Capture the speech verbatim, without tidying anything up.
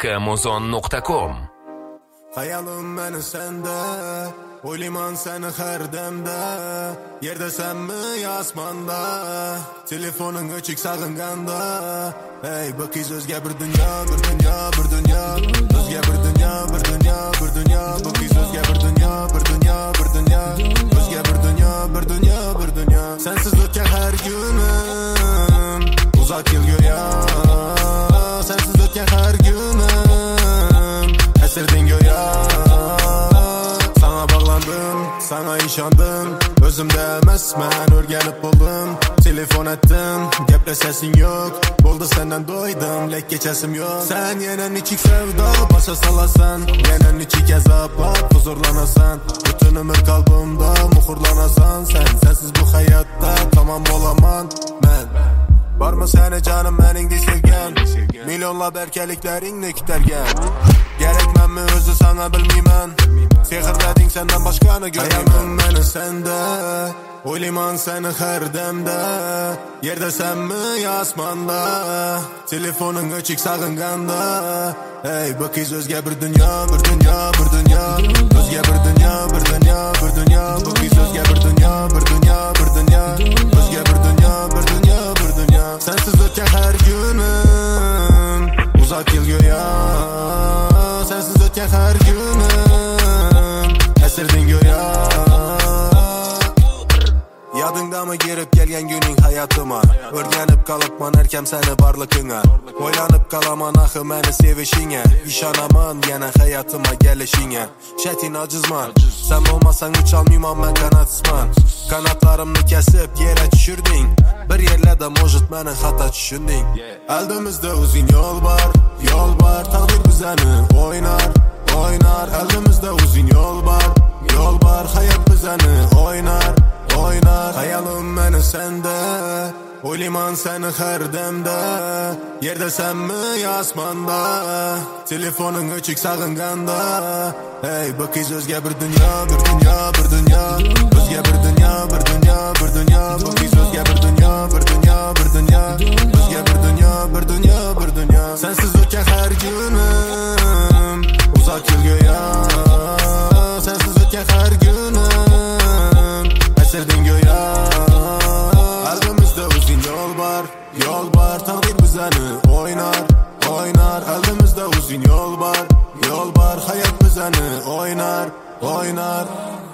kamozon nokta com. Hayalim meni sende, o'ylayman seni har damda. Yerda senmi osmonda, telefoning o'chik sog'inganda. Ey bu qiz o'zga bir dunyo, bir dunyo, bir dunyo. O'zga bir dunyo, bir dunyo, bir dunyo. Bu qiz o'zga bir dunyo, bir dunyo, bir dunyo. O'zga bir dunyo, bir dunyo, bir dunyo. Sensiz o'tgan har kunim uzak yil go'yo. Sensiz o'tgan har kunim esirdin go'yo. Sana bağlandım, sana işandım. Özümde emasman, o'rganib bo'ldim. Telefon ettim, gaplashasin yo'q. Bo'ldi senden doydum, lek kechasim yo'q. Sen yana nichik sevda başa salasan, yana nichik azab, huzurlanasan. Bütün ömür qalbimda muhrlanasan. Sen sensiz bu hayotda tamam bo'laman men. Barmı seni canım meningdek sevgan, milyonlab erkaliklaringni kutargan. Gerekmenmi o'zi sana bilmayman. Sehrlading senden başqani göreyman. Meni sende, o'ylayman seni har damda. Yerda senmi osmonda, telefoning o'chik sog'inganda. Ey bu qiz o'zga bir dunyo, bir dunyo, bir dunyo. O'zga bir dunyo, bir dunyo, bir dunyo. Bu qiz o'zga bir dunyo, bir dunyo, bir dunyo. O'zga bir dunyo, bir dunyo, bir dunyo. Sensiz o'tgan har kunim uzak yil go'yo. Sensiz o'tgan har kunim esirdin go'yo. Yadingdami girib kelgan kuning hayotima? O'rganib qolibman erkam seni borlig'ingga. O'ylanib qolaman axir meni sevishingga. Ishonaman yana hayotima kelishingga. Shatin ojizman, sen bo'lmasang ucholmayman men qanotsizman. Qanotlarimni kesib yere tushirding. Bir yerlarda может meni xato tushunding. Oldimizda o'zing yo'l bor, yo'l bor. Taqdir bizani o'ynar, o'ynar. Oldimizda o'zing yo'l bor, yo'l bor. Hayot bizani o'ynar, oynar. Hayalim meni sende, o'ylayman seni har damda. Yerda senmi osmonda, telefoning o'chik sog'inganda. Ey bu qiz o'zga bir dunyo, bir dunyo, bir dunyo. O'zga bir dunyo, bir dunyo, bir dunyo. Bu qiz o'zga bir dunyo, bir dunyo, bir dunyo. O'zga bir dunyo, bir dunyo, bir dunyo. Sensiz o'tgan har kunim uzak yil go'yo. Sensiz o'tgan har kunim esirdin go'yo. Oldimizda o'zing yo'l bor, yo'l bor. Taqdir bizani o'ynar, o'ynar. Oldimizda o'zing yo'l bor, yo'l bor. Hayot bizani o'ynar, o'ynar.